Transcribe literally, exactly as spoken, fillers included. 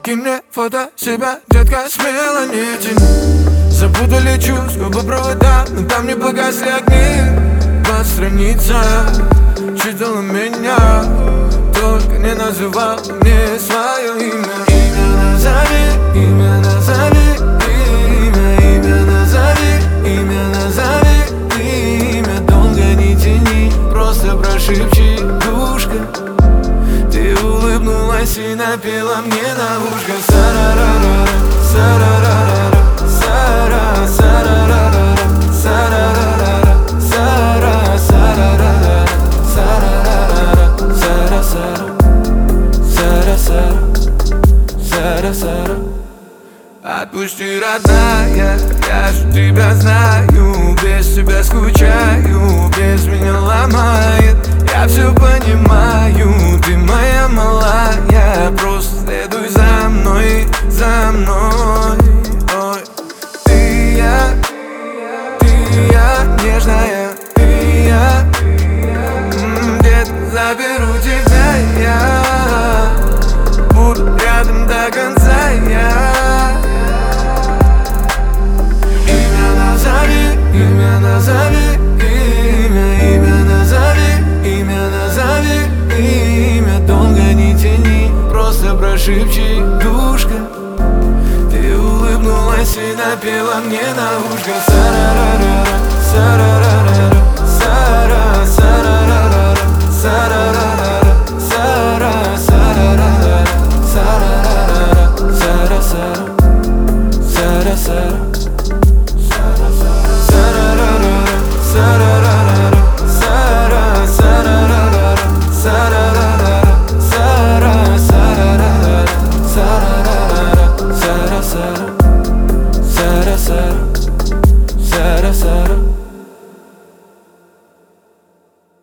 Кинь мне фото себя, детка, смело не тяни. Запутали чувств, оба провода, но там не погасли огни. По страницам читала меня, только не называл мне свое имя. Имя назови, имя назови, имя, имя назови, имя назови, имя. Долго не тяни, просто прошепчи, душка. Ты улыбнулась и напела мне на ушко. Сарарара, сарарара, сара, сарарара, сарарара, сара, сарарара, сарарара, сара, сара, сара, сара, сара. Отпусти, родная, я же тебя знаю. Без тебя скучаю, без меня ломает. Я все понимаю, ты моя малая. Просто следуй за мной, за мной. Ой. Ты я, ты я, нежная, ты я. М-м, где-то заберу тебя я. Буду рядом до конца я. Имя назови, имя назови, имя, имя назови, имя назови, имя. Долго не тяни, просто прошепчи, душка. Ты улыбнулась и напела мне на ушко. Сарарара, сарарара.